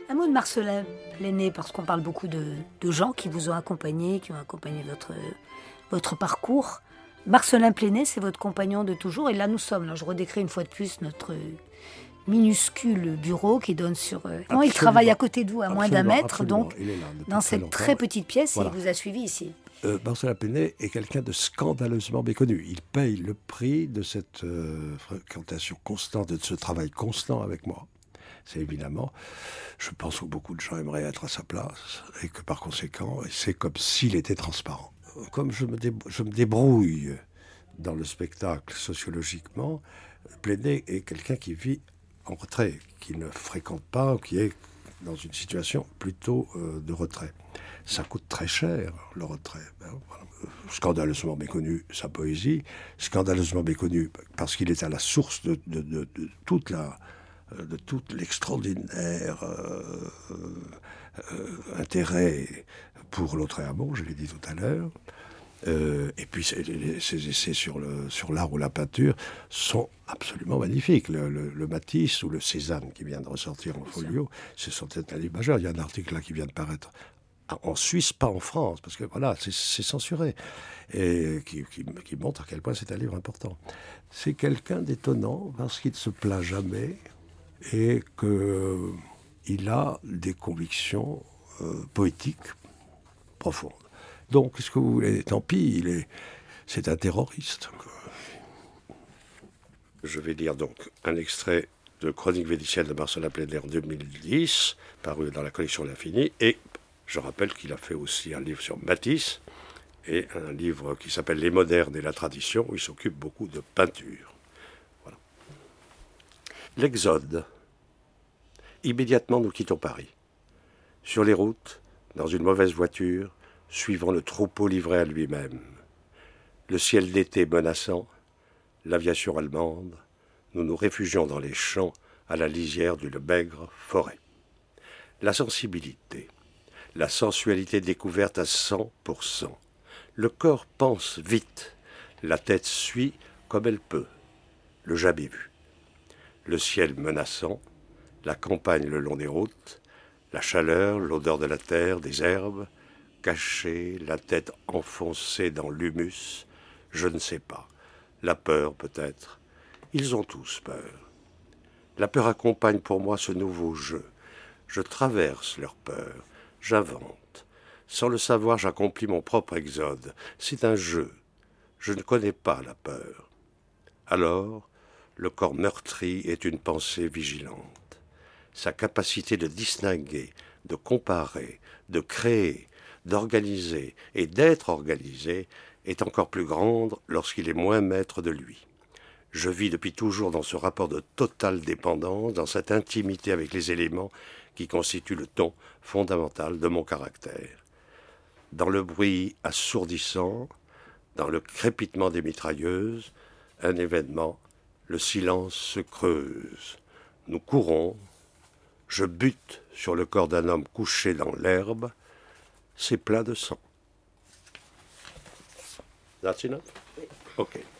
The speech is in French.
Un mot de Marcellin Plenay, parce qu'on parle beaucoup de gens qui vous ont accompagné, qui ont accompagné votre parcours. Marcellin Plenay, c'est votre compagnon de toujours. Et là, nous sommes, là, je redécris une fois de plus notre minuscule bureau qui donne sur... Non, il travaille à côté de vous, à moins d'un mètre, absolument. donc Il est là depuis dans très cette longtemps. très petite pièce, Voilà. et il vous a suivi ici. Marcellin Plenay est quelqu'un de scandaleusement méconnu. Il paye le prix de cette fréquentation constante, de ce travail constant avec moi. C'est évidemment, je pense que beaucoup de gens aimeraient être à sa place et que par conséquent, c'est comme s'il était transparent. Comme je me débrouille dans le spectacle sociologiquement, Plenay est quelqu'un qui vit en retrait, qui ne fréquente pas, qui est dans une situation plutôt de retrait. Ça coûte très cher, le retrait. Scandaleusement méconnu, sa poésie, scandaleusement méconnu parce qu'il est à la source de tout l'extraordinaire intérêt pour Lautréamont, je l'ai dit tout à l'heure. Et puis ses essais sur l'art ou la peinture sont absolument magnifiques. Le Matisse ou le Cézanne qui vient de ressortir en folio, ce sont peut-être un livre majeur. Il y a un article là qui vient de paraître en Suisse, pas en France, parce que voilà, c'est censuré. Et qui montre à quel point c'est un livre important. C'est quelqu'un d'étonnant parce qu'il ne se plaint jamais et qu'il a des convictions poétiques profondes. Donc, qu'est-ce que vous voulez? Tant pis, c'est un terroriste. Je vais lire donc un extrait de Chronique vénitienne de Marcellin Plenay en 2010, paru dans la collection L'Infini. Et je rappelle qu'il a fait aussi un livre sur Matisse et un livre qui s'appelle Les modernes et la tradition, où il s'occupe beaucoup de peinture. Voilà. L'Exode. Immédiatement, nous quittons Paris. Sur les routes, dans une mauvaise voiture, suivant le troupeau livré à lui-même. Le ciel d'été menaçant, l'aviation allemande, nous nous réfugions dans les champs à la lisière d'une maigre forêt. La sensibilité, la sensualité découverte à 100%. Le corps pense vite, la tête suit comme elle peut, le jamais vu. Le ciel menaçant, la campagne le long des routes, la chaleur, l'odeur de la terre, des herbes, caché, la tête enfoncée dans l'humus, je ne sais pas. La peur, peut-être. Ils ont tous peur. La peur accompagne pour moi ce nouveau jeu. Je traverse leur peur, j'invente. Sans le savoir, j'accomplis mon propre exode. C'est un jeu. Je ne connais pas la peur. Alors, le corps meurtri est une pensée vigilante. Sa capacité de distinguer, de comparer, de créer, d'organiser et d'être organisé est encore plus grande lorsqu'il est moins maître de lui. Je vis depuis toujours dans ce rapport de totale dépendance, dans cette intimité avec les éléments qui constituent le ton fondamental de mon caractère. Dans le bruit assourdissant, dans le crépitement des mitrailleuses, un événement, le silence se creuse. Nous courons, je bute sur le corps d'un homme couché dans l'herbe, c'est plein de sang. That's enough? Okay.